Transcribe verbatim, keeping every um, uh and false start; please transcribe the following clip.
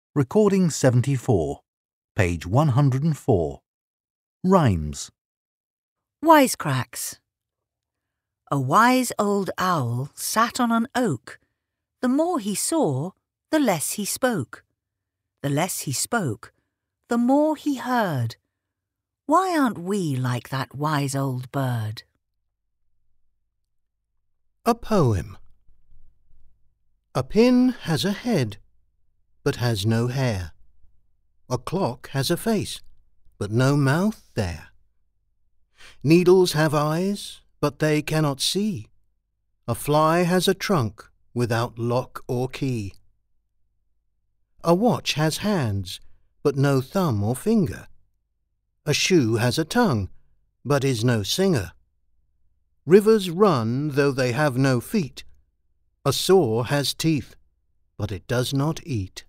Recording seventy-four, page one hundred and four. Rhymes. Wisecracks. A wise old owl sat on an oak. The more he saw, the less he spoke. The less he spoke, the more he heard. Why aren't we like that wise old bird? A poem. A pin has a head, but has no hair. A clock has a face, but no mouth there. Needles have eyes, but they cannot see. A fly has a trunk without lock or key. A watch has hands, but no thumb or finger. A shoe has a tongue, but is no singer. Rivers run though they have no feet. A saw has teeth, but it does not eat.